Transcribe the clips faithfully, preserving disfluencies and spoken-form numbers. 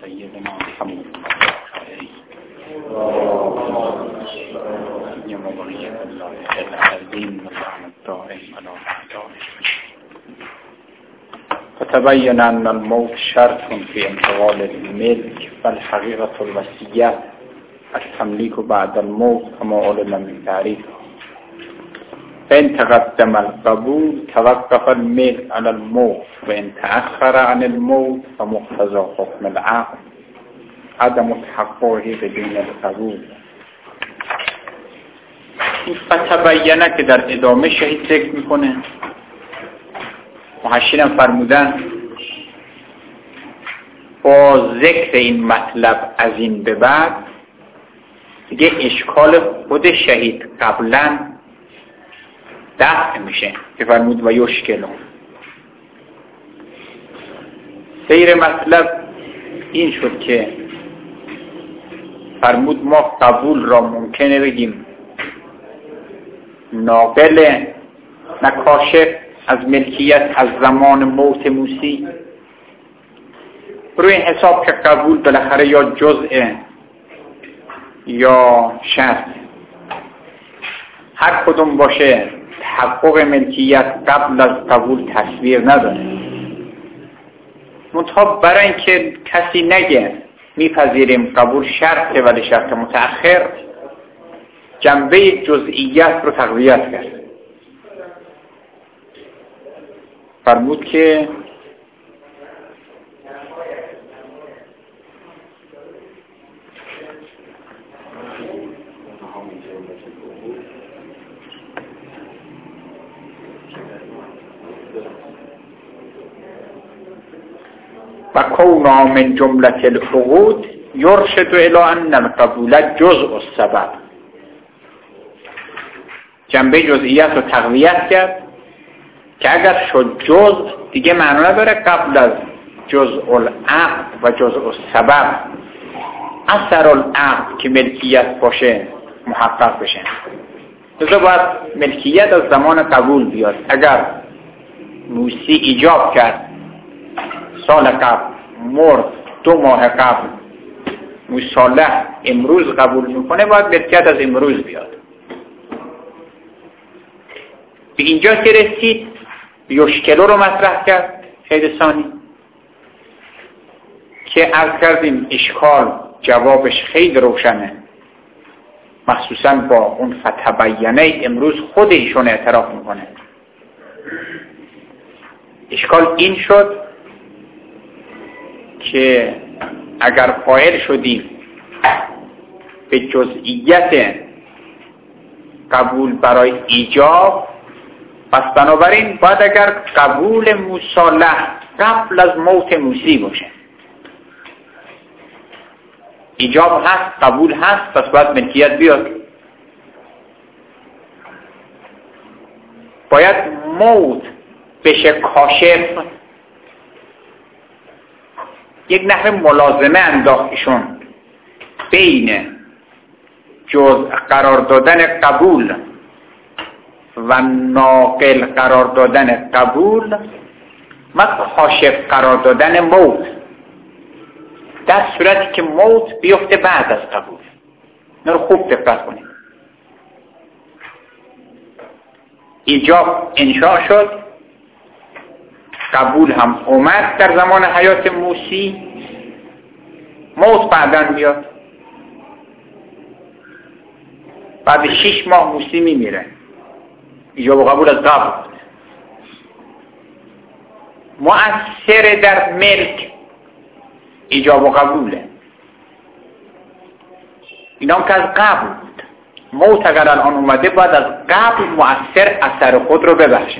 سيدنا محمد يا مبارك الله العظيم والرحمة الدائم على أعدائه. فتبين أن الموت شرط في انتقال الملك، فالحقيقة الوصية التمليك بعد الموت كما علم من تعريف. فإن تقدم القبول توقف الملك على الموت، وإن تأخر عن الموت فمقتضى حكم العقل عدم تحققه بدون القبول. این فتبینه که در ادامه شهید ذکر میکنه، محشرم فرمودن با ذکر این مطلب از این به بعد دیگه اشکال خود شهید قبلا دفع میشه که فرمود و یشکلون. سیر مطلب این شد که فرمود ما قبول را ممکنه بگیم ناقل نکاشف از ملکیت از زمان موت موسی، روی حساب که قبول بالاخره یا جزء یا شرط، هر کدوم باشه تحقق ملکیت قبل از قبول تصویر نداره. منتها برای اینکه کسی نگه میپذیریم قبول شرطه ولی شرط متأخر، جنبه جزئیات رو تقویت کرد. فرمود که و کونا من جملة العقود یرشد الی ان القبول جزء السبب. جنبه جزئیات رو تقویت کرد که اگر شد جزء دیگه معنا نداره قبل از جزء العقد و جزء السبب اثر العقد که ملکیت باشه محقق بشه. لذا باید ملکیت از زمان قبول بیاد. اگر موسی ایجاب کرد سال قبل، مرد دو ماه قبل، مصالح امروز قبول میکنه، باید ملکیت از امروز بیاد. به اینجا که رسید یشکلو رو مطرح کرد خیلی ثانی که عرض کردیم اشکال جوابش خیلی روشنه، مخصوصا با اون فتبینه امروز خود ایشون اعتراف میکنه. اشکال این شد که اگر قائل شدیم به جزئیت قبول برای ایجاب، پس بنابراین باید اگر قبول مصالح قبل از موت موسی باشه، ایجاب هست قبول هست، پس باید ملکیت بیاد. باید موت بشه کاشف. یک نحو ملازمه انداختشون بین جزء قرار دادن قبول و ناقل قرار دادن قبول و کاشف قرار دادن موت، در صورتی که موت بیفته بعد از قبول. این رو خوب دقت کنید. ایجاب انشاء شد، قبول هم اومد در زمان حیات موسی، موت بعداً بیاد. بعد شش ماه موسی میمیره، ایجاب و قبول از قبل. مؤثر در ملک ایجاب و قبوله. اینا هم که از قبل بود. موت اگر الان اومده باید از قبل مؤثر اثر خود رو ببخشه.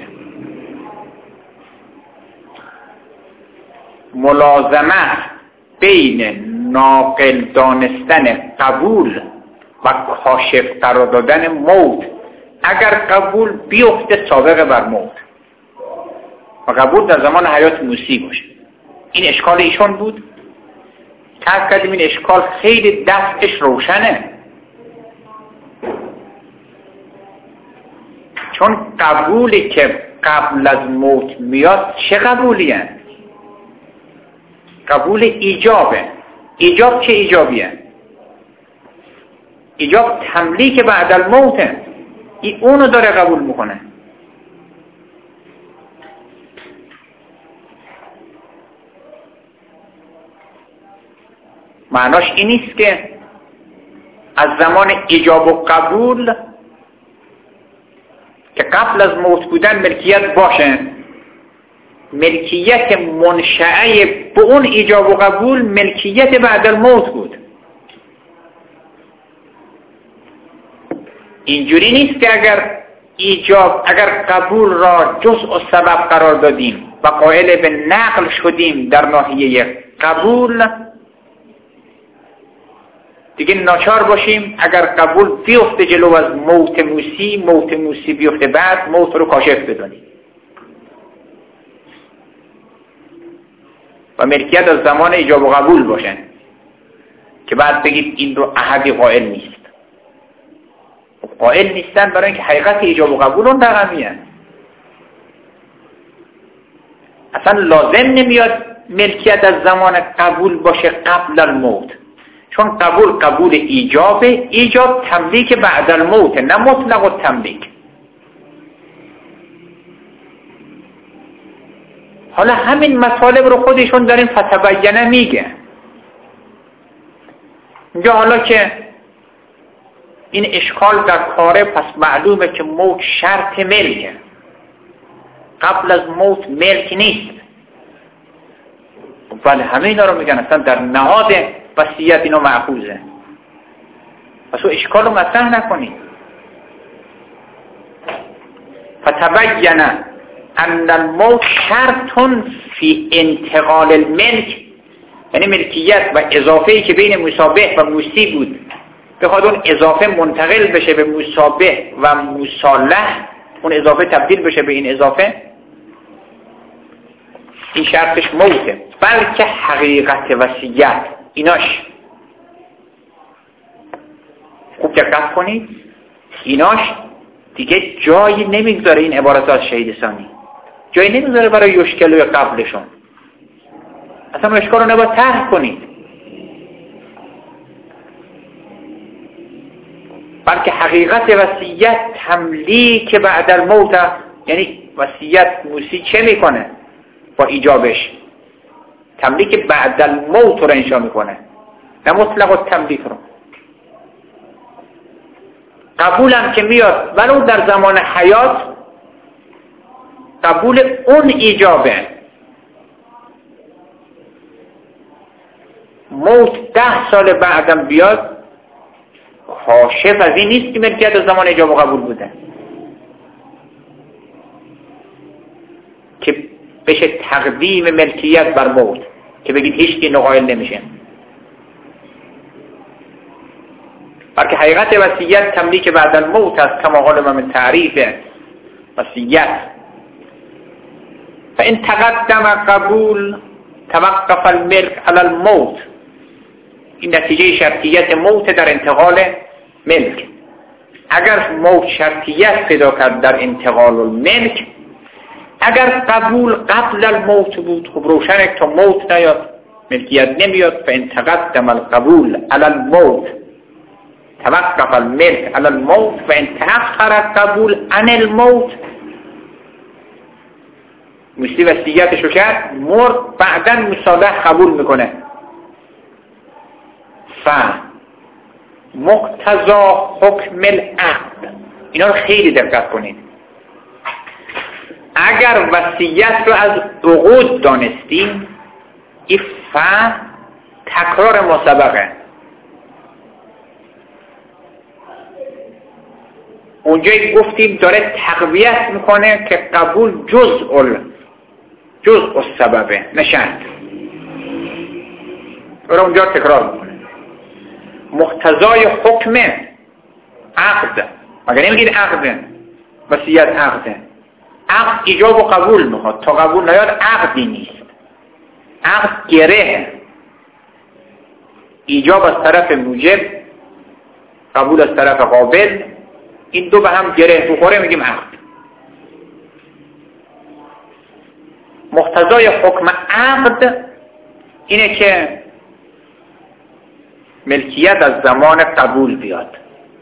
ملازمه بین ناقل دانستن قبول و کاشف قرار دادن موت، اگر قبول بیفته سابقه بر موت و قبول در زمان حیات موسی باشه. این اشکال ایشون بود. ترک کردیم این اشکال خیلی دفعش روشنه، چون قبولی که قبل از موت میاد چه قبولی هست؟ قبول ایجابه. ایجاب چه ایجابیه؟ ایجاب تملیک بعد الموته. این اونو داره قبول میکنه. معناش این نیست که از زمان ایجاب و قبول که قبل از موت بودن ملکیت باشه، ملکیت منشأه به اون ایجاب و قبول ملکیت بعد الموت بود. اینجوری نیست که اگر ایجاب اگر قبول را جزء و سبب قرار دادیم و قائل به نقل شدیم در ناحیه قبول، دیگه ناچار باشیم اگر قبول بیفته جلو از موت موسی، موت موسی بیفته بعد، موت رو کاشف بدونیم و ملکیت از زمان ایجاب و قبول باشه که بعد بگید این رو احدی قائل نیست. قائل نیستن برای اینکه حقیقت ایجاب و قبول اون رقمیه. اصلا لازم نمیاد ملکیت از زمان قبول باشه قبل الموت، چون قبول قبول ایجابه، ایجاب تملیک بعد الموت، نه مطلق و تملیک. حالا همین مطالب رو خودشون داریم فتبینه میگه. اینجا حالا که این اشکال در کاره، پس معلومه که موت شرط ملکه، قبل از موت ملک نیست. ولی همه اینا رو میگن اصلا در نهاد وصیت اینو معخوزه. پس او اشکال رو مطرح نکنید. فتبین ان الموت شرط فی انتقال الملک، یعنی ملکیت و اضافه‌ای که بین مشابه و موسی بود بخواد اون اضافه منتقل بشه به مشابه و مصالح، اون اضافه تبدیل بشه به این اضافه، این شرطش موته. بلکه حقیقت وصیت ایناش، خوب دقت کنید، ایناش دیگه جایی نمیگذاره. این عبارت از شهید ثانی جایی نمیگذاره برای یشکل و قبلشون. اصلا اشکال رو نباید طرح کنید، بلکه حقیقت وصیت تملیک بعد الموت، یعنی وصیت موسی چه میکنه با ایجابش؟ تملیک بعد الموت رو انشا میکنه، نه مطلق و تملیک رو. قبولم که میاد ولو در زمان حیات، قبول اون ایجابه. موت ده سال بعدم بیاد، کاشف از این نیست که ملکیت از زمان ایجاب و قبول بوده که بشه تقدیم ملکیت بر موت، که بگید هیچ کی نقایل نمیشه. بلکه حقیقت وصیت تملیک بعد الموت است، کما قال من تعریف وصیت. فإن تقدم قبول توقف الملك على الموت. این نتیجه شرطیت موت در انتقال ملک. اگر موت شرطیت پیدا کرد در انتقال الملک، اگر قبول قبل الموت بود، خب روشنه تا موت نیاد ملکیت نمیاد. فإن تقدم القبول على الموت توقف الملك على الموت وإن تأخر القبول عن الموت. موسی وصیتشو کرد، مرد، بعداً مصالح قبول میکنه. ف مقتضا حکم العقد. اینا رو خیلی دقت کنید. اگر وصیت رو از عقود دانستیم، این ف تکرار مسبقه. اونجایی گفتیم داره تقویت میکنه که قبول جزء جزء السببه، نه شرط. داره اونجا تکرار میکنه. مقتضای حکم عقد، مگر نمیگید عقده، وصیت عقده. عقد ایجاب و قبول میخواد، تا قبول نیاد عقدی نیست. عقد گره، ایجاب از طرف موجب، قبول از طرف قابل، این دو به هم گره بخوره میگیم عقد. مقتضای حکم عقد اینه که ملکیت از زمان قبول بیاد،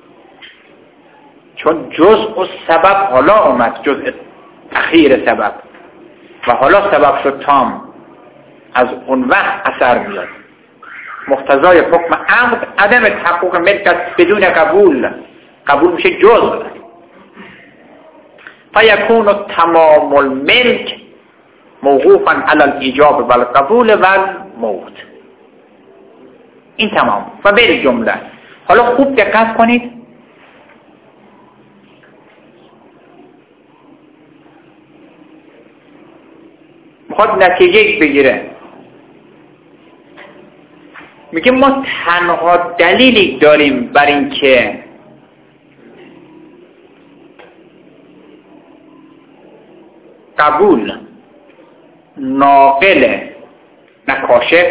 چون جزء و سبب حالا اومد، جزء اخیر سبب و حالا سبب شد تام، از اون وقت اثر میاد. مقتضای حکم عقد عدم تحقق ملکت بدون قبول، قبول میشه جزء. فیکون تمام الملک موقوفا علی الایجاب و القبول و الموت. این تمام. و به جمله حالا خوب دقت کنید، میخواد نتیجه بگیره. میگه ما تنها دلیلی داریم بر این که قبول ناقل نکاشف،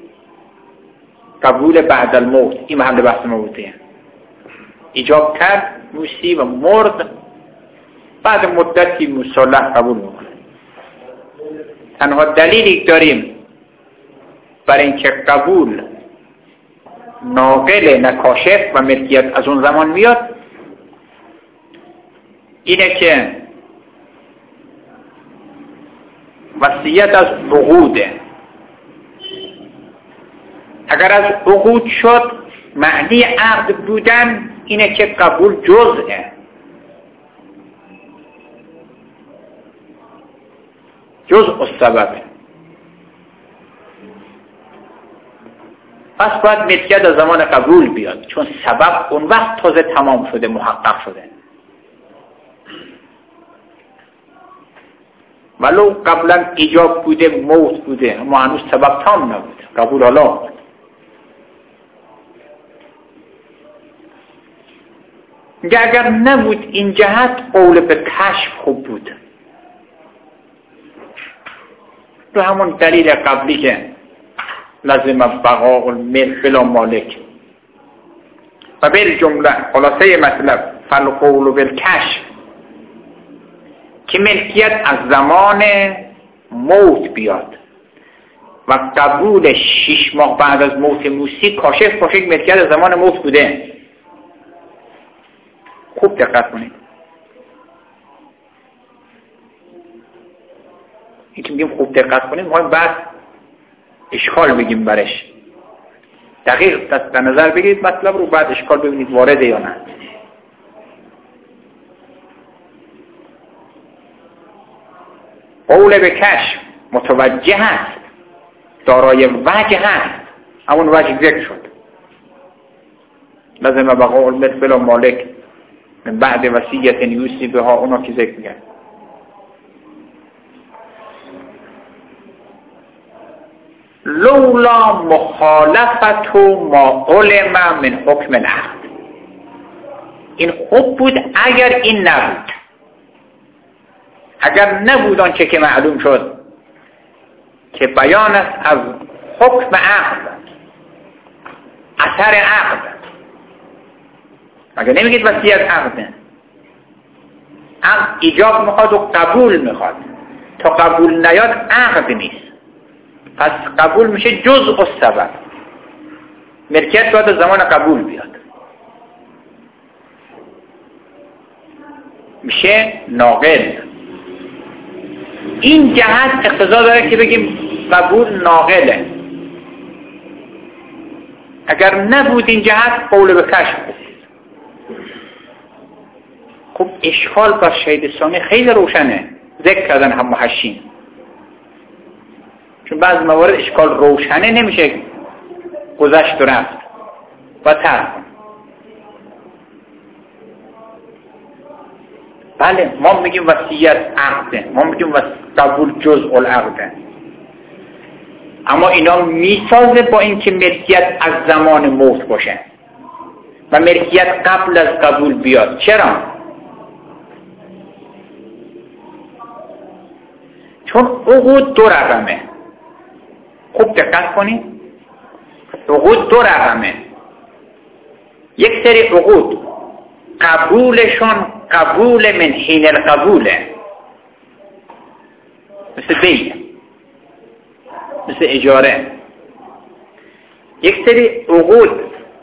قبول بعد الموت، این محل بحث ما بوده، ایجاب کرد موسی و مرد، بعد مدتی مصالح قبول میکنه. تنها دلیلی داریم برای اینکه قبول ناقل نکاشف و ملکیت از اون زمان میاد اینه که وصیت از عقوده. اگر از عقود شد، معنی عقد بودن اینه که قبول جزئه، جزء السببه. پس باید ملکیت از زمان قبول بیاد، چون سبب اون وقت تازه تمام شده، محقق شده. ولو قبلا ایجاب بوده، موت بوده، اما هنوز سبب تام نبود، قبول حالا بود. اگر نبود این جهت، قول به کشف خوب بود. تو همون دلیل قبلی که لازم بقاء الملک بلا مالک. و به جمله خلاصه مطلب فالقول بالکشف، که ملکیت از زمان موت بیاد و قبول شش ماه بعد از موت موسی کاشف باشه که ملکیت از زمان موت بوده. خوب دقت کنید. این که میگیم خوب دقت کنید، ما بعد اشکال بگیم برش. دقیق دست در نظر بگیرید مطلب رو، بعد اشکال ببینید وارده یا نه. قول به کشف متوجه هست، دارای وجه هست، همون وجه ذکر شد. لازم بقاء الملک بلا مالک من بعد وصیت یوصی بها، اونا که ذکر میگن. لولا مخالفت ما علم من حکم العقد. این خوب بود اگر این نبود، اگر نبود آنچه که معلوم شد که بیان است از حکم عقد، اثر عقد. مگر نمیگید وصیت عقده؟ عقد ایجاب میخواد و قبول میخواد، تا قبول نیاد عقد نیست. پس قبول میشه جزء السبب، ملکیت باید از زمان قبول بیاد، میشه ناقل. این جهت اقتضا داره که بگیم قبول ناقله. اگر نبود این جهت، قول به کشف بود. خب اشکال بر شهید ثانی خیلی روشنه، ذکر کردن هم محشین، چون بعض موارد اشکال روشنه نمیشه گذشت و رفت و ترک. بله ما میگیم وصیت عقده، ما میگیم قبول جزء العقده، اما اینا میسازه با اینکه ملکیت از زمان موت باشه و ملکیت قبل از قبول بیاد. چرا؟ چون عقود دو رقمه. خوب دقت کنید، عقود دو رقمه. یک سری عقود قبولشون قبول من حین القبوله، مثل بیع، مثل اجاره. یک سری عقود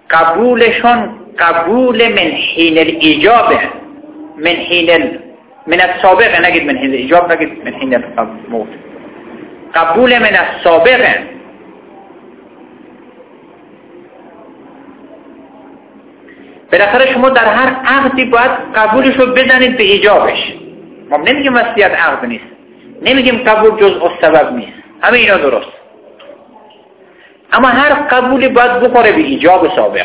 قبولشون قبول من حین الایجابه، من حین من السابق، نگید من حین الایجاب، نگید من حین الموت، قبول من السابق. بالاخره شما در هر عقدی باید قبولش رو بزنید به ایجابش. ما نمیگیم وصیت عقد نیست، نمیگیم قبول جزء السبب نیست، همه اینا درست، اما هر قبولی باید بخوره به ایجاب سابق.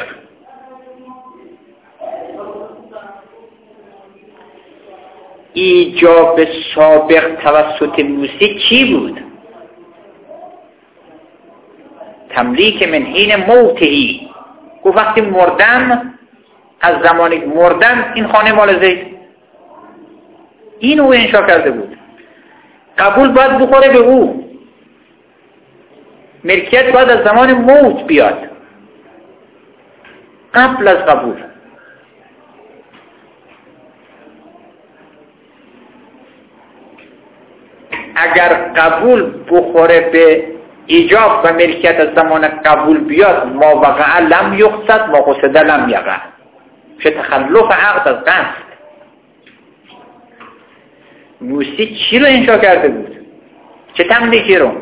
ایجاب سابق توسط موسی چی بود؟ تملیک من حین موتهی. گفت وقتی مردم، از زمانی مردم این خانه مال زید، این او انشا کرده بود. قبول باید بخوره به او، ملکیت باید از زمان موت بیاد قبل از قبول. اگر قبول بخوره به ایجاب و ملکیت از زمان قبول بیاد، ما وقع لم یقصد ما قصد لم یقع، چه تخلف عقد از قصد. موسی چی رو انشا کرده بود؟ چه تملیکی رو؟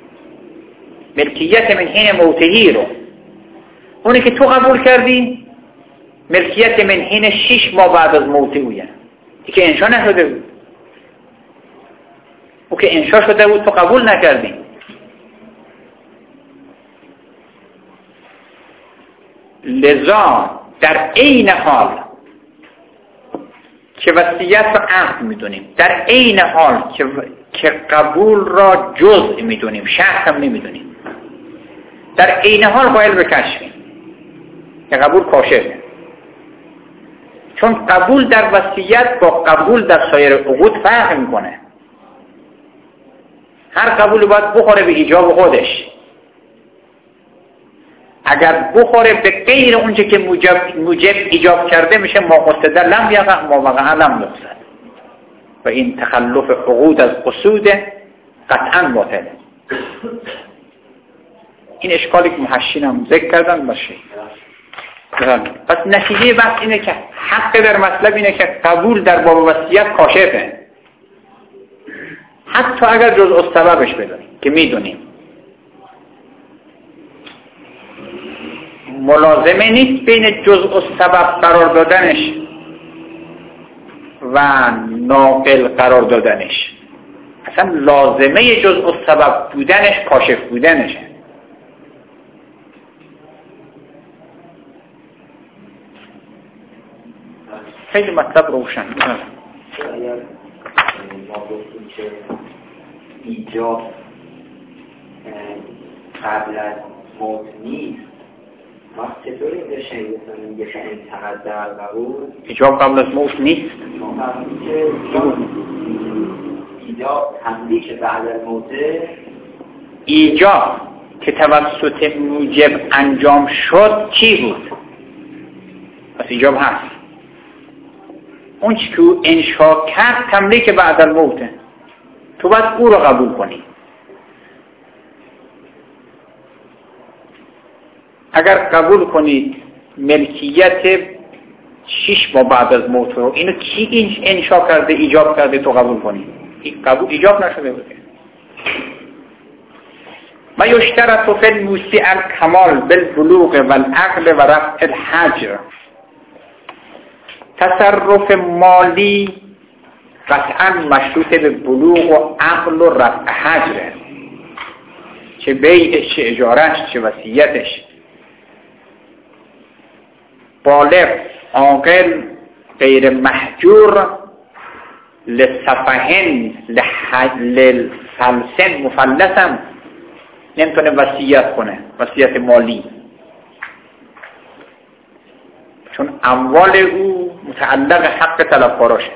ملکیت من حین موتهی رو. اونی که تو قبول کردی ملکیت من حین شش ماه بعد از موت اویه، ای که انشا نشده بود. او که انشا شده بود تو قبول نکردی. لذا در عین حال که وصیت را عقد میدونیم، در عین حال که که قبول را جزء میدونیم، شرط هم نمیدونیم، در عین حال قائل به کشفیم که قبول کاشفه. چون قبول در وصیت با قبول در سایر عقود فرق میکنه. هر قبول باید بخوره به ایجاب خودش. اگر بخوره به غیر اونچه که موجب, موجب ایجاب کرده میشه ما قصد لم یقع ما وقع لم یقصد، و این تخلف عقود از قصود قطعا باطله. این اشکالی که محشین هم ذکر کردن باشه. پس نتیجه بحث اینه که حق در مطلب اینه که قبول در باب وصیت کاشفه، حتی اگر جزء السببش بدونیم که میدونیم. ملازمه نیست بین جزء السبب قرار دادنش و ناقل قرار دادنش، اصلا لازمه جزء السبب بودنش کاشف بودنشه. خیلی مطلب روشن. اگر ما گفتیم که ایجاب قبل از موت نیست، ما چطوری این داشتن میگه میگه که انتقد در قبول ایجاب قبل از موت نیست؟ ما قبلی که ایجاب تملیک بعد از موته، ایجاب که توسط موجب انجام شد چی بود؟ پس ایجاب هست. اون چی که او انشا کرد تملیک بعد از موته، تو باید او رو قبول کنی. اگر قبول کنید ملکیت شش ماه بعد از موت رو، اینو کی انشا کرده ایجاب کرده تو قبول کنی؟ قبول ایجاب نشده بوده. ما یشترط فی الموسی الکمال بالبلوغ والعقل و رفع الحجر. تصرف مالی قطعا مشروط به بلوغ و عقل و رفع حجره، چه بیعش، چه اجارش، چه وصیتش. بالغ، عاقل، غیر محجور، لسفهن، للفلسن، مفلسم نمیتونه وصیت کنه، وصیت مالی، چون اموال او متعلق حق طلبکاراشه.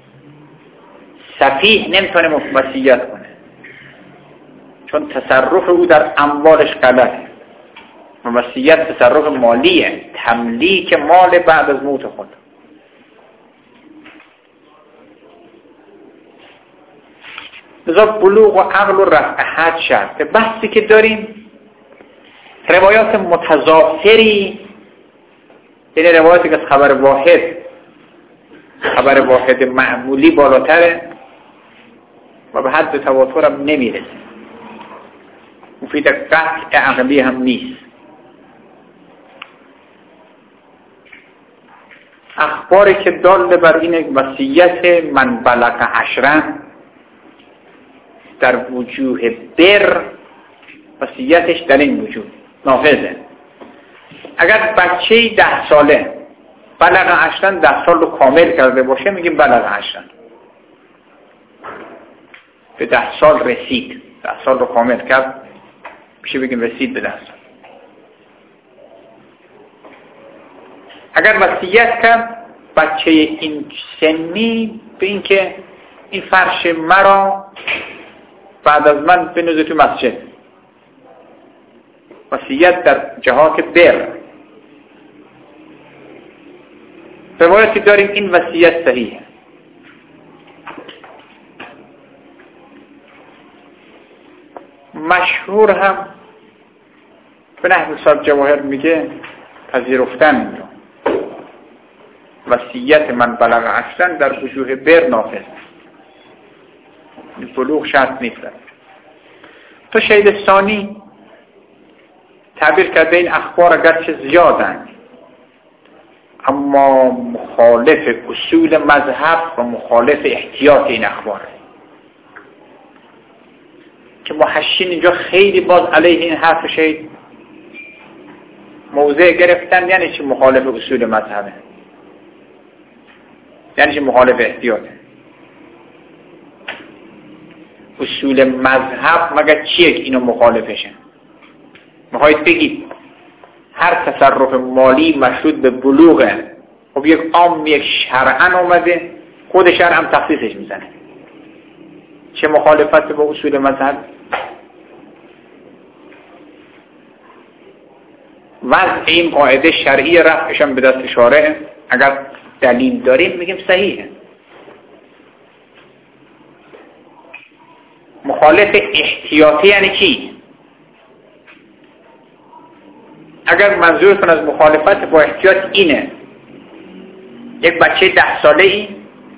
سفیه نمیتونه وصیت کنه چون تصرف او در اموالش غلطه. وصیت تصرف مالیه، تملیک مال بعد از موت خود. لذا بلوغ و عقل و رفع حد شرط. بحثی که داریم روایات متضافری یعنی روایتی که از خبر واحد خبر واحد معمولی بالاتره و به حد تواتر هم نمیرسه، مفید قطع عقلی هم نیست. اخباری که دال بر این وصیت من بلغ عشرن در وجوه بر، وصیتش در این وجوه نافذه. اگر بچه ده ساله بلغ عشرن، ده سال رو کامل کرده باشه، میگیم بلغ عشرن، به ده سال رسید، ده سال رو کامل کرد، میشه بگیم رسید به ده سال. اگر وصیت کرد بچه این سنی به این که این فرش مرا بعد از من بنوزه تو مسجد، وصیت در جهات بر. روایتی داریم این وصیت صحیحه. مشهور هم به نحو صاحب جواهر میگه پذیرفتن رو وصیت من بلغ عشرن در وجوه بر نافذ، بلوغ شرط نیست. تو شهید ثانی تعبیر کرده این اخبار اگرچه زیادن اما مخالف اصول مذهب و مخالف احتیاط این اخبار، که محشین اینجا خیلی باز علیه این حرف شهید موضع گرفتن. یعنی چی مخالف اصول مذهبه؟ یعنی چی مخالف احتیاطه؟ اصول مذهب مگر چیه که اینو مخالفشه؟ میخواید بگید هر تصرف مالی مشروط به بلوغه، خب یک عام یک شرعن اومده، خود شرع هم تخصیصش میزنه، چه مخالفت با اصول مذهب؟ وضع این قاعده شرعی رفعش هم به دست شارع، اگر دلیل داریم میگیم صحیحه. مخالف احتیاطی یعنی چی؟ اگر منظورتون از مخالفت با احتیاط اینه یک بچه ده ساله ای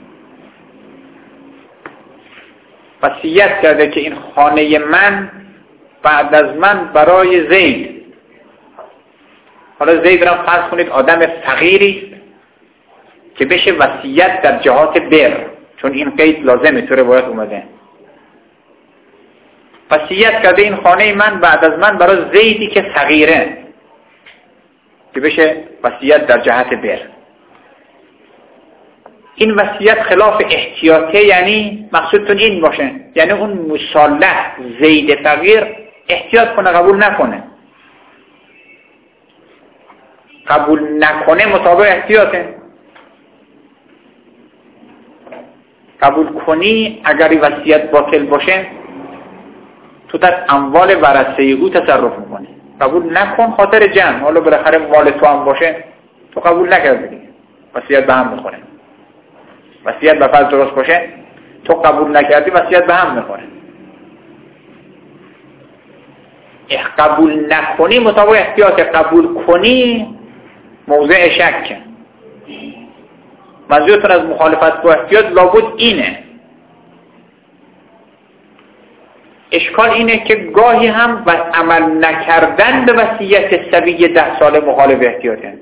وصیت کرده که این خانه من بعد از من برای زید، حالا زید را فرض کنید آدم فقیری که بشه وصیت در جهات بر، چون این قید لازمه تو روایت اومده، وصیت کرده این خانه من بعد از من برای زیدی که فقیره که بشه وصیت در جهت بر. این وصیت خلاف احتیاطه، یعنی مقصودتون این باشه یعنی اون مصالح زید فقیر احتیاط کنه قبول نکنه، قبول نکنه مطابق احتیاطه، قبول کنی اگر وصیت باطل باشه تو در اموال ورثه او تصرف میکنی، قبول نکن خاطر جمع، حالا بالاخره مال تو هم باشه تو قبول نکردی دیگه، وصیت به هم میخوره. وصیت به فرض درست باشه تو قبول نکردی وصیت به هم میخوره. قبول نکنی مطابق احتیاط، قبول کنی موضع شک. منظورتون از مخالفت با احتیاط لابد اینه. اشکال اینه که گاهی هم و عمل نکردن به وصیت صبی ده ساله مخالف احتیاطه.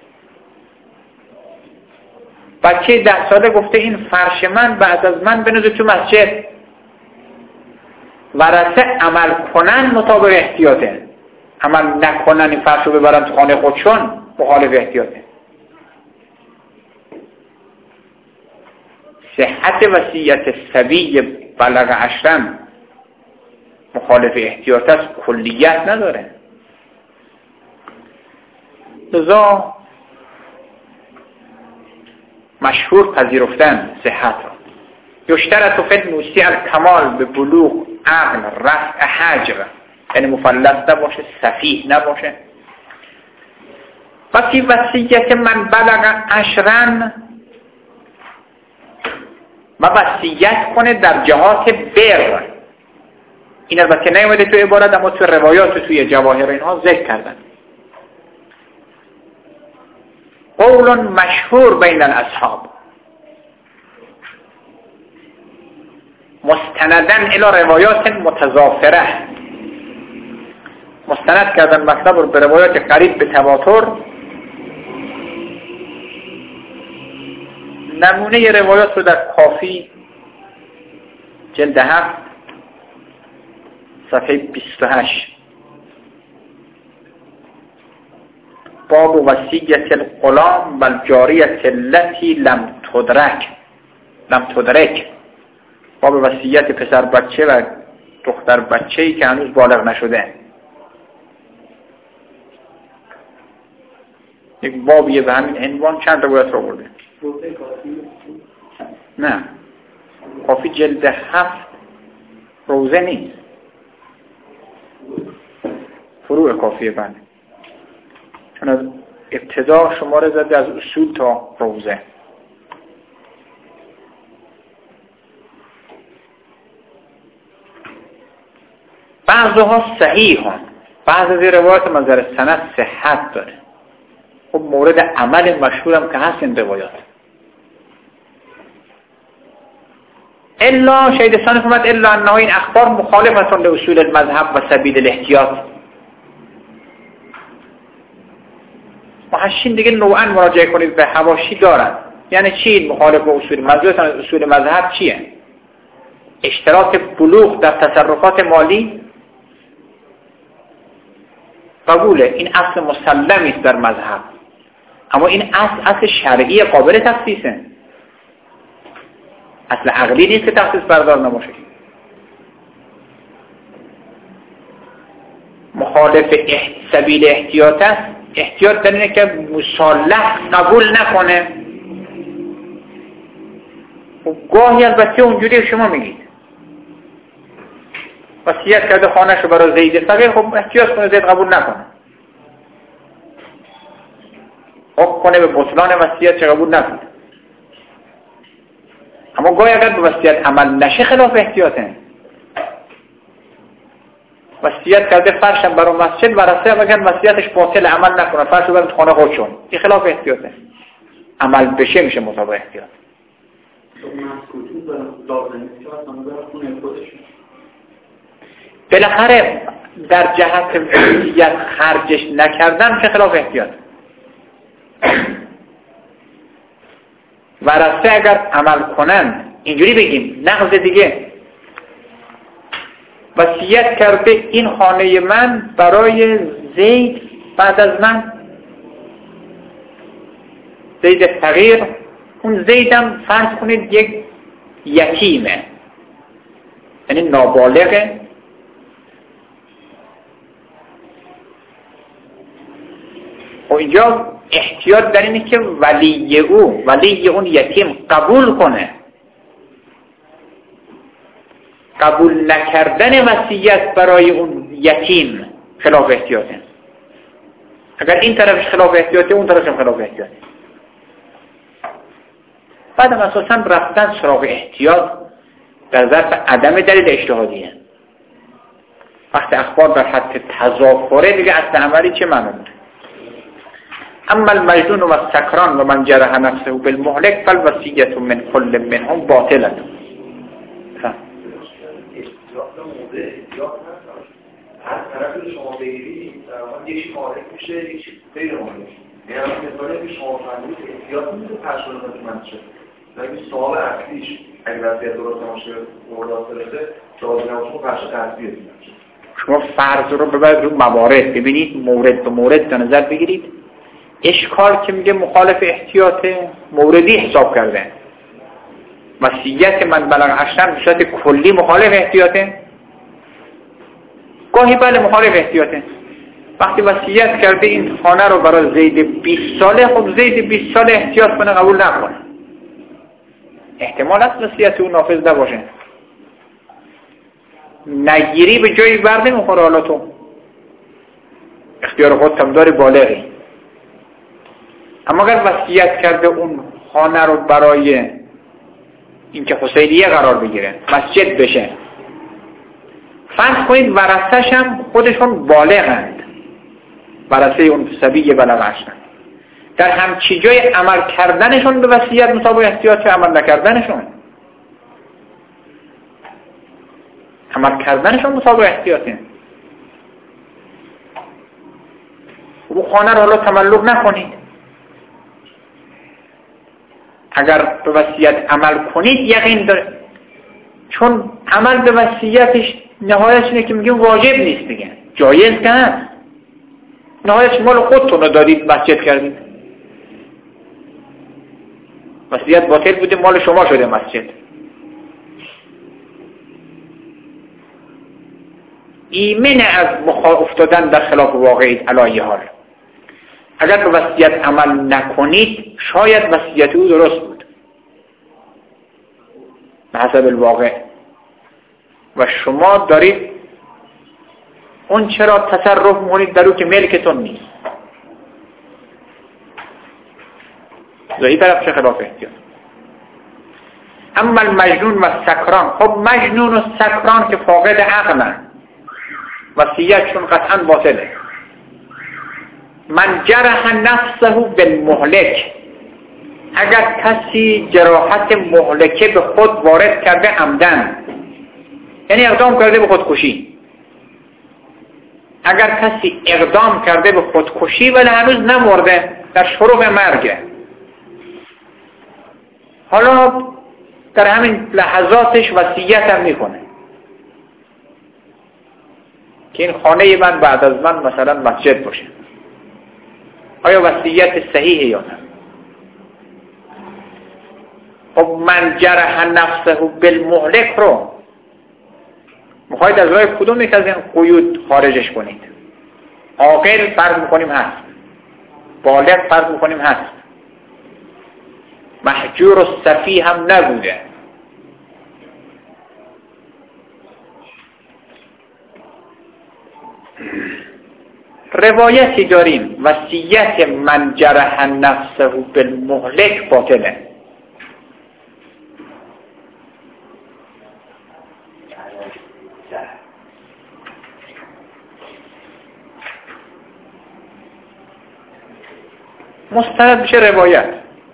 بچه ده ساله گفته این فرش من بعد از من بنوزه تو مسجد، ورثه عمل کنن مطابق احتیاطه، عمل نکنن این فرش رو ببرن تو خانه خودشون مخالف احتیاطه. صحت وصیت صبی بلغ عشرن مخالف احتیاط است، کلیت نداره. لذا مشهور پذیرفتن صحت را. یشترط فی النوسی الکمال به بلوغ عقل رفع حجر، یعنی مفلس نباشه، سفیه نباشه. و فی وصیت من بلغ عشرن و وصیت کنه در جهات بر. این البته نیومده تو عبارت، اما تو روایات و توی جواهر اینها ذکر کردن. قول مشهور بین الاصحاب مستندن الى روایات متضافره، مستند کردن مطلب رو به روایات قریب به تواتر. نمونه روایات رو در کافی جلد هفت صفحه بیست و هشت، باب وصیت الغلام و الجاریة التي لم تدرک لم تدرک باب وصیت پسر بچه و دختر بچه‌ای که هنوز بالغ نشده. یک بابیه به همین عنوان چند روایت رو برده. نه کافی جلد هفت روزه نیست، فروع کافیه بنده، چون از ابتدا شماره زده از اصول تا روزه. بعضها صحیح هم، بعض از روایات منظر سند صحت داره. خب مورد عمل مشهورم که هست این روایات. الا شهید ثانی فرمود الا انه این اخبار مخالفتون لاصول المذهب و سبیل الاحتیاط. محشین دیگه نوعا مراجعه کنید به حواشی دارن. یعنی چی مخالف با اصول مذهب؟ اصول مذهب چیه؟ اشتراط بلوغ در تصرفات مالی قبوله، این اصل مسلمی است در مذهب، اما این اصل اصل شرعی قابل تخصیصه، اصل عقلی نیست که تخصیص بردار نباشه. مخالف احت... سبیل احتیاط است. احتیاط در اینه که مصالح قبول نکنه. و گاهی البته اونجوری شما میگید وصیت کرده خانه‌شو برای زید صغیر، خب احتیاط کنه زید قبول نکنه، حکم کنه به بطلان وصیت چه قبول نکنه. اما گاهی اگر به وصیت عمل نشه خلاف احتیاطه. وصیت کرده فرشم برای مسجد ورثه، اگر وصیتش باطل عمل نکنه فرشو برای خانه خودشون، این خلاف احتیاطه. عمل بشه میشه مطابق احتیاط. بالاخره در جهت وصیت خرجش نکردن که خلاف احتیاط. ورثه اگر عمل کنن، اینجوری بگیم نقض دیگه، وصیت کرده این خانه من برای زید بعد از من، زید صغیر، اون زیدم فرض کنید یک یتیمه، یعنی نابالغه، و اینجا احتیاط در اینه که ولی او ولی اون یتیم قبول کنه. قبول نکردن وصیت برای اون یتیم خلاف احتیاطه. اگر این طرفش خلاف احتیاطه اون طرفش خلاف احتیاطه. بعدم اساسا رفتن سراغ احتیاط در ظرف عدم دلیل اجتهادیه. وقتی اخبار در حد تضافره دیگه اصل عملی چه معنی داره؟ اما المجنون و السکران و من جرح نفسه بالمهلک فالوصیة من كل منهم باطلة. هر طرف شما بگیرید یکی مالک میشه یکی غیر مالک. یعنی مثلا که شما فهمید احتیاط میشه پرشون من شد. ولی سوال اصلیش اگر وضعیت درست نباشه مورد حاصله جواز نباشه پرش تصویر میشه. شما فرض رو ببرید رو موارد، ببینید مورد به مورد در نظر بگیرید. اشکال که میگه مخالف احتیاط موردی حساب کرده. وصیت من بلغ عشرن به صورت کلی مخالف احتیاطه. گاهی بله مخالف احتیاطه. وقتی وصیت کرده این خانه رو برای زید بیست ساله، خب زید بیست ساله احتیاط کنه قبول نکنه. احتمال است وصیت اون نافذ نباشه. نگیری به جایی برده میخوره. حالا تو اختیار خودت هم داری، بالغی. اما اگر وصیت کرده اون خانه رو برای اینکه حسینیه قرار بگیره، مسجد بشه، فرض کنید ورثه‌ش هم خودشون بالغند، ورثه اون سبیه بلغ عشرن، در همچی جای عمل کردنشون به وصیت مساوی احتیاط، عمل نکردنشون عمل کردنشون مساوی احتیاطه. او خانه رو حالا تملک نکنید، اگر به وصیت عمل کنید یقین داره، چون عمل به وصیتش نهایتش اینه که میگیم واجب نیست دیگه، جایز که هست، نهایتش مال خودتون رو دادید مسجد کردید، وصیت باطل بوده مال شما شده مسجد. ایمن از افتادن در خلاف واقعیت علی حال. اگر به وصیت عمل نکنید شاید وصیت او درست بود به حسب الواقع و شما دارید اون چرا تصرف می‌کنید در او که ملکتون نیست. در این طرف چه خلاف احتیاط. اما المجنون و سکران، خب مجنون و سکران که فاقد عقلن وصیتشون قطعا باطله. من جرح نفسه بالمهلک، اگر کسی جراحت مهلکه به خود وارد کرده عمدن، یعنی اقدام کرده به خودکشی، اگر کسی اقدام کرده به خودکشی ولی هنوز نمرده، در شروع مرگه، حالا در همین لحظاتش وصیت هم میکنه که این خانه من بعد از من مثلا مسجد باشه، آیا وصیت صحیحه یا نه؟ خب من جرح نفسه بالمهلک رو میخواید از راه کدوم یک از این قیود خارجش کنید؟ عاقل فرض میکنیم هست، بالغ فرض میکنیم هست، محجور و سفیه هم نبوده. روایتی داریم وصیت من جرح نفسه بالمهلک باطله. مستند میشه روایت.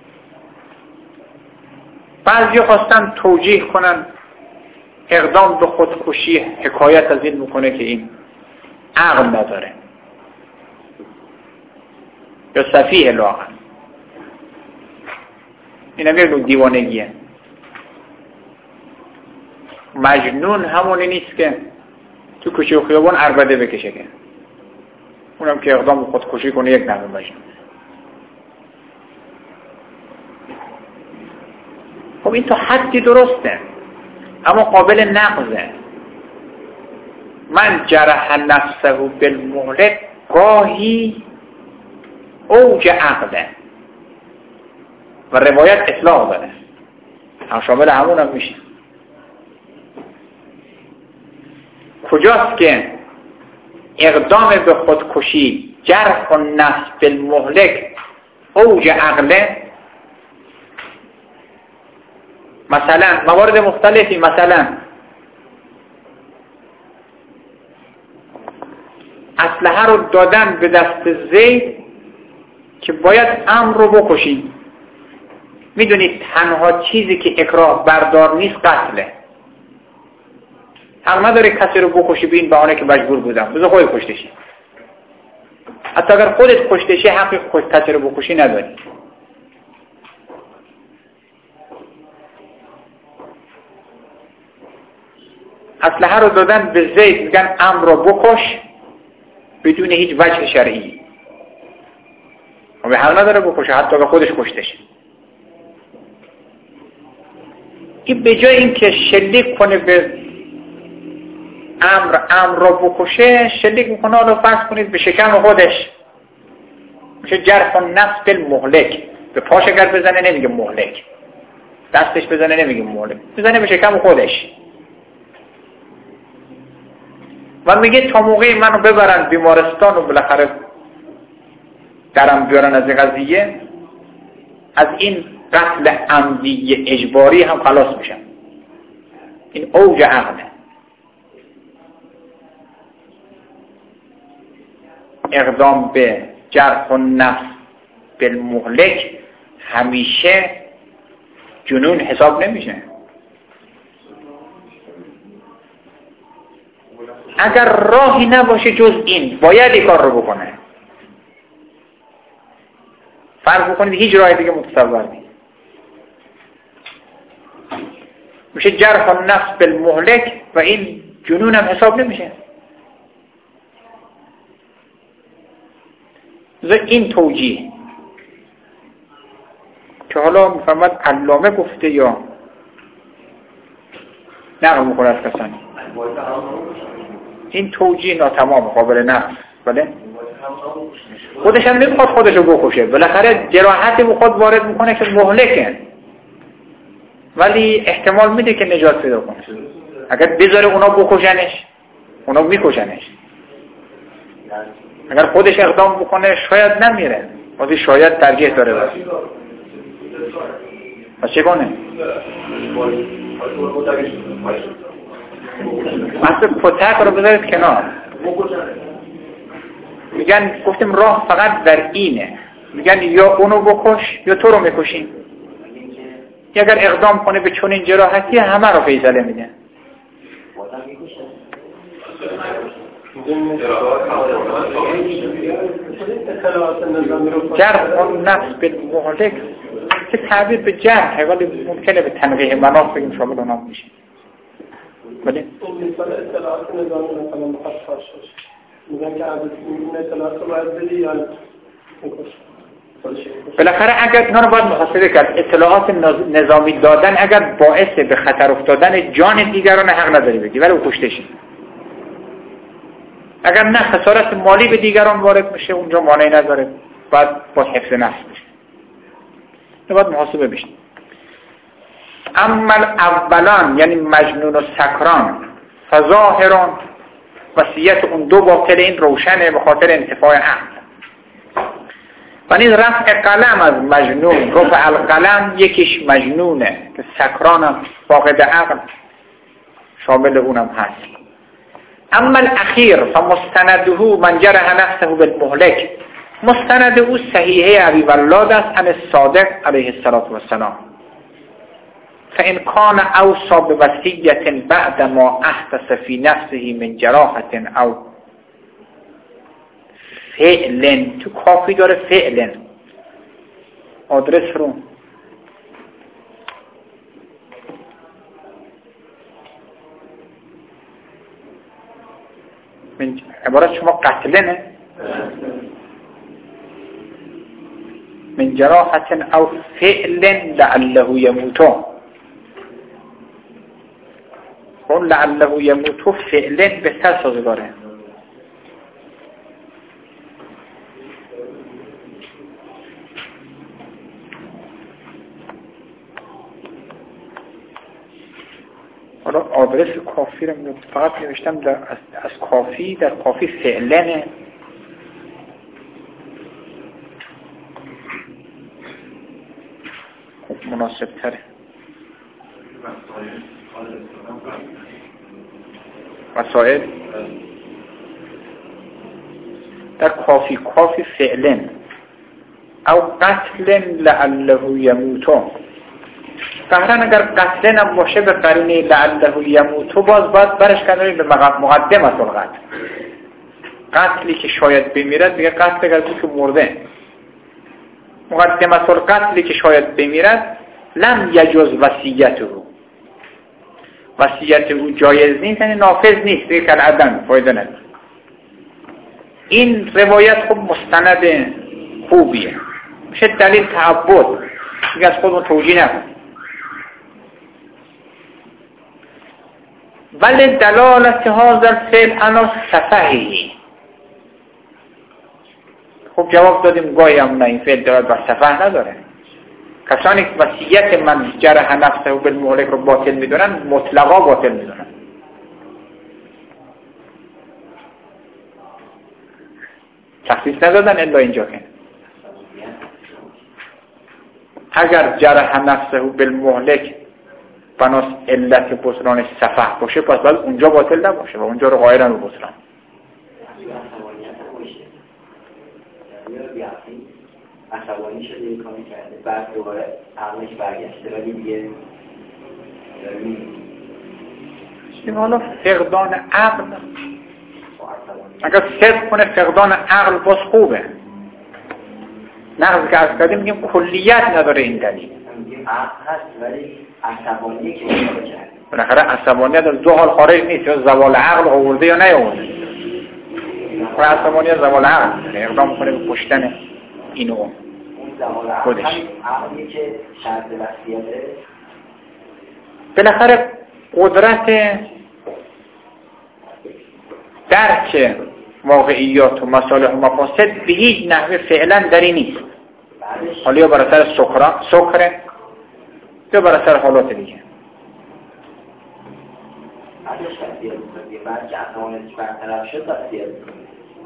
بعضی خواستن توجیه کنن اقدام به خودکشی حکایت از این میکنه که این عقل نداره یا سفیه لاغر، این هم یک نوع دیوانگیه. مجنون همونی نیست که تو کوچه و خیابان عربده بکشه، که اونم که اقدام به خودکشی کنه یک نوع مجنون. خب این تا حدی درسته اما قابل نقضه. من جرح نفسه بالمهلک گاهی اوج عقله و روایت اطلاق داره، هم شامل همون هم میشه. کجاست که اقدام به خودکشی جرح النفس بالمهلک اوج عقله؟ مثلا موارد مختلفی، مثلا اسلحه رو دادن به دست زید که باید امر رو بکشید، میدونید تنها چیزی که اکراه بردار نیست قتله. حق نداره کسی رو بکشی به این بهانه که مجبور بودم، بذار خودت کشتشی. حتی اگر خودت کشتشی حقی خود کسی رو بکشی نداری. اسلحه رو دادن به زید میگن امر رو بکش بدون هیچ وجه شرعی، و به حق نداره بکشه حتی اگر خودش کشتشه. این به جای اینکه شلیک کنه به امر امر رو بکشه، شلیک میکنه حالا فرض کنید به شکم خودش، میشه جرح النفس بالمهلک. به پاش اگر بزنه نمیگه مهلک، دستش بزنه نمیگه مهلک، بزنه به شکم خودش و میگه تا موقعی منو ببرن بیمارستان و بالاخره درم بیارن از این قضیه، از این قتل عمدی اجباری هم خلاص میشم. این اوج عقله. اقدام به جرح النفس بالمهلک همیشه جنون حساب نمیشه. اگر راهی نباشه جز این، باید این کار رو بکنه. فرض بکنید هیچ راه دیگه متصور نیست، میشه جرح النفس بالمهلک و این جنون هم حساب نمیشه. این توجیه که حالا میفهمد علامه گفته یا نقل میکنه از کسانی، این توجیه ناتمام قابل نقل. بله خودش هم نمیخواد خودشو بکشه، بالاخره جراحتی بخواد وارد میکنه که مهلکه، ولی احتمال میده که نجات پیدا کنه. اگر بذاره اونا بکشنش، اونا میکشنش. اگر خودش اقدام بکنه شاید نمیره، ولی شاید ترجیح داره بس. پس چه کنه؟ مثل پتک رو بذارید کنار. میگن گفتیم راه فقط در اینه، میگن یا اونو بکش یا تو رو میکشیم. اگر اقدام کنه به چنین جراحتی همه رو فیصله میده. جرح النفس بالمهلک که تعبیر به جرح، ولی ممکنه به تنقیح مناف بگیم شامل اونها میشه. ولی این مثال اطلاعات نظامی مثلا مخصص شد، میگن که از این اطلاعات رو باید بدی یا نکش. بالاخره اگر اینا رو باید محاسبه کرد. اطلاعات نظامی دادن اگر باعث به خطر افتادن جان دیگران حق نداری بگی، ولی او کشته شد. اگر نه خسارت مالی به دیگران وارد میشه، اونجا مانعی نداره، باید با حفظ نفس بشه. باید محاسبه بشه. اما اولان یعنی مجنون و سکران فظاهران، وصیت اون دو باطل، این روشنه به خاطر انتفاع عقل. ولی رفع قلم از مجنون، رفع القلم یکیش مجنونه که سکرانم فاقد عقل شامل اونم هست. اما الاخیر فمستنده من جرح نفسه بالمهلک، مستند او صحیحه ابی ولاد است عن الصادق علیه السلام. فإن كان أوصى بوصية بعد ما أحدث في نفسه من جراحة أو فعل، تو کافی داره فعل، آدرس رو من عبارت شما قتلنه من جراحة أو فعل لعله يموت. اون لعله یموت فعلا بهتر سازگاره. حالا آدرس کافی رو فقط نوشتم در از, از کافی در کافی فعلا خب مناسب تره. مسائل در کافی کافی فعلا او قتل لعله یموتو. قهرن اگر قتل هم باشه به قرینه لعله یموتو، باز باید برش کنیم به مقدمت القتل. قتلی که شاید بمیرد دیگه قتل اگر بود که مرده. مقدمت القتلی که شاید بمیرد لم یجوز وصیته، وصیت او جایز نیست، یعنی نافذ نیست، دیگه کل عدم فایده نداره. این روایت خب مستند خوبیه، میشه دلیل تعبد، دیگه از خودمون توجیه نکن. ولی دلالت هذا الفعل علی سفهی، خب جواب دادیم گاهی هم نه، این فعل دلالت بر سفه نداره. کسانی که وصیت من جرح نفسه و بالمهلک رو باطل میدونن، مطلقا باطل میدونن. تخصیص ندادن الا اینجا که اگر جرح نفسه و بالمهلک بناس علت بطلان سفه باشه، پس باید اونجا باطل نباشه و اونجا رو قائلن به بطلان. عصبانی شده این کاری کرده، بعد دوباره عقلش برگشته ولی دیگه این حالا فقدان عقل اگر صدق کنه فقدان عقل باز خوبه. نقض که از کردیم میگیم کلیت نداره این دلیل. عقل هست ولی عصبانی که این کار کرده. بالاخره عصبانیت از دو حال خارج نیست، یا زوال عقل آورده یا نیاورده. و عصبانیت زوال عقل اقدام کنه به کشتن اینو اون زوال عقل عقلی که شرط وصیته. بالاخره قدرت درک واقعیات و مصالح و مفاسد به هیچ نحوه فعلا در این نیست. حالا یا بر اثر سکره یا بر اثر حالات دیگه. بعدش وصیت می‌کنه، بعد که عصبانیتش برطرف شد وصیت می‌کنه.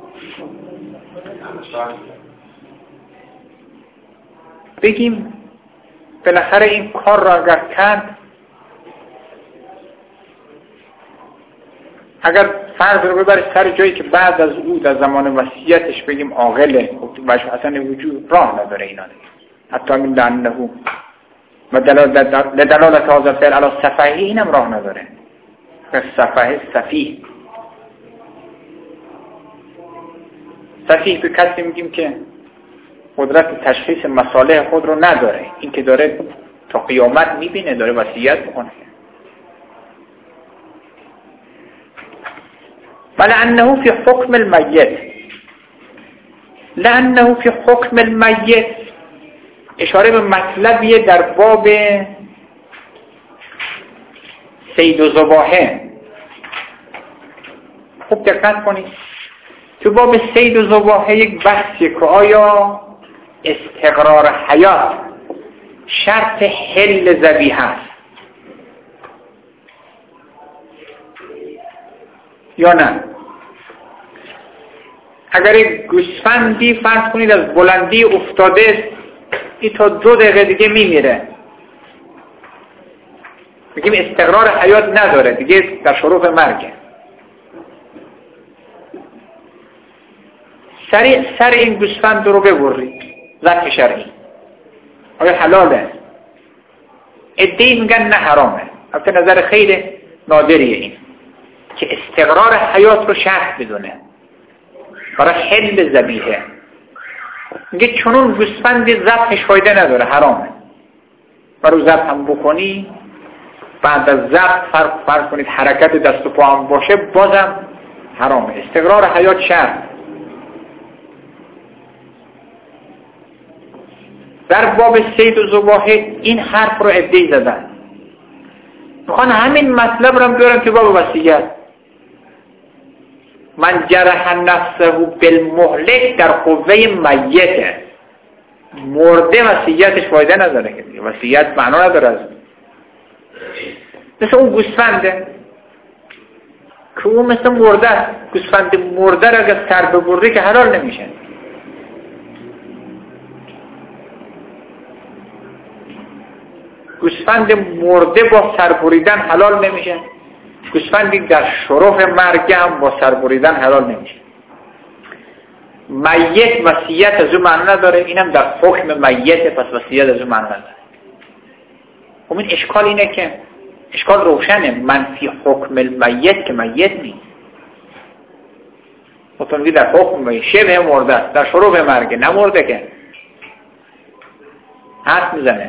بگیم بالاخره این کار را اگر کرد، اگر فرض رو ببرید سر جایی که بعد از او در زمان وصیتش بگیم عاقله، باشه اصلا وجود راه نداره اینا دیگه. حتی من لعنه و دلالت هذا الفعل علی سفهی اینم راه نداره. سفه سفیه سفیه به کسی میگیم که قدرت تشخیص مصالح خود رو نداره، این که داره تا قیامت میبینه داره وصیت میکنه. ولعنه فی حکم المیت، لعنه فی حکم المیت اشاره به مطلبیه در باب صید و ذباحه. خوب دقت کنید، تو باب صید و ذباحه یک بحثیه که آیا استقرار حیات شرط حل ذبیحه است یا نه. اگر یک گوسفندی فرض کنید از بلندی افتاده، این تا دو دقیقه دیگه میمیره، بگیم استقرار حیات نداره دیگه، در شروع مرگه. سریع سر این گوسفند رو ببرید، ذبح شرعی آیا حلاله؟ عده‌ای میگن نه حرامه. البته نظر خیلی نادریه این که استقرار حیات رو شرط بدونه برای حل ذبیحه. میگه چون گوسفندی ذبحش فایده نداره، حرامه. برای ذبح هم بکنی بعد از ذبح فرق فرض کنید حرکت دست و پا هم باشه بازم حرامه. استقرار حیات شرط. در باب صید و ذباحه این حرف رو عده‌ای زدن، میخوان همین مطلب رو هم بیارن که باب وصیت. من جرح نفسه بالمهلک در قوه میته، مرده وصیتش فایده نداره که دیگه، وصیت معنا نداره. از مثل اون گوسفنده که اون مثل مرده است، گوسفند مرده را اگر سر ببری که حلال نمیشه. گوسفند مرده با سر بریدن حلال نمیشه، گوسفندی در شرف مرگ هم با سر بریدن حلال نمیشه. میت وصیت از اون معنی نداره، اینم در حکم میت، پس وصیت از اون معنی نداره. خب این اشکال اینه که اشکال روشنه، منفی حکم المیت که میت نیست. مطمئنی در حکم میت شبه مرده است، در شروع مرگ، نمرده که حد میزنه.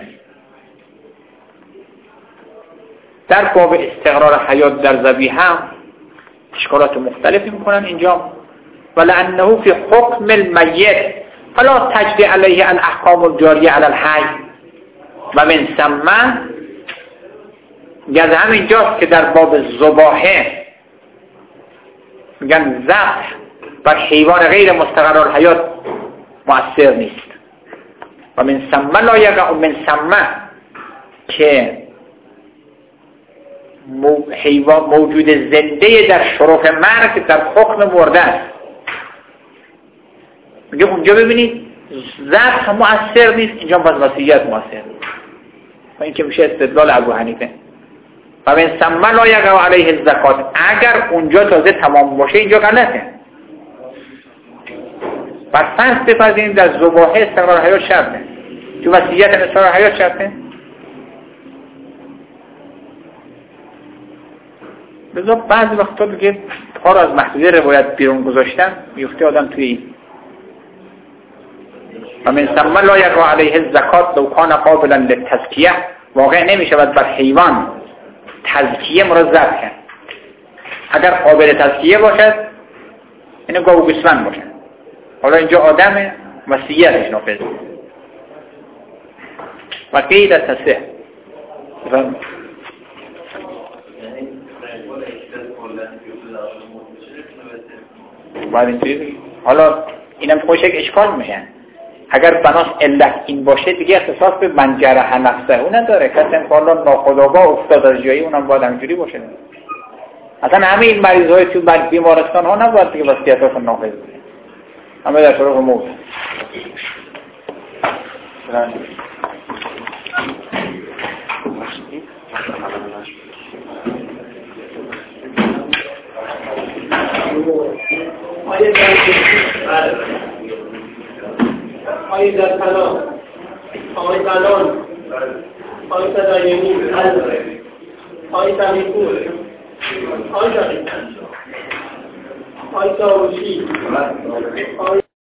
در باب استقرار حیات در ذبیحه هم اشکالات مختلفی میکنن اینجا. ولعنه فی حکم المیت فلا تجری علیه الاحکام الجاریه علی الحی و من ثم، از همینجاست که در باب ذباحه میگن ذبح بر حیوان غیر مستقر الحیات مؤثر نیست. و من ثم لا یقع، من ثم که حیوان موجود زنده در شرف مرگ در حکم مرده است. میگه اونجا ببینید ذبح مؤثر نیست، اینجا باز وصیت مؤثر نیست. و این که میشه استدلال ابو حنیفه. و من ثم لا یقع علیه الزکات، اگر اونجا تازه تمام باشه اینجا غلطه. بر فرض بپذیریم در ذباحه استقرار حیات شرطه، تو وصیت استقرار حیات شرطه. بذار بعضی وقتا دیگه کار از محدوده روایت بیرون گذاشتن میفته آدم توی این و من ثم لا یقع علیه الزکات لو کان قابلا للتزکیه. واقع نمی شود بر حیوان تزکیه مرا ضبط کرد اگر قابل تزکیه باشد، اینه گاو و گوسفند باشد. حالا اینجا آدم وصیتش نافذ و قید تصح بعد اینجوری. حالا اینم خوش یک اشکال میشن. اگر بناس علت این باشه دیگه اختصاص به من جرح نفسه اون نداره، کسی هم حالا ناخودآگاه افتاد از جایی اونم باید همینجوری باشه. اصلا همه این مریض های تو بیمارستان ها نباید دیگه وصیت هاشون نافذ بشه، همه در طرف موت. آیه در پناه، آیه بنان، آیه تدایمی، آیه تمیکور، آیه دقیقا، آیه تاوشی، آیه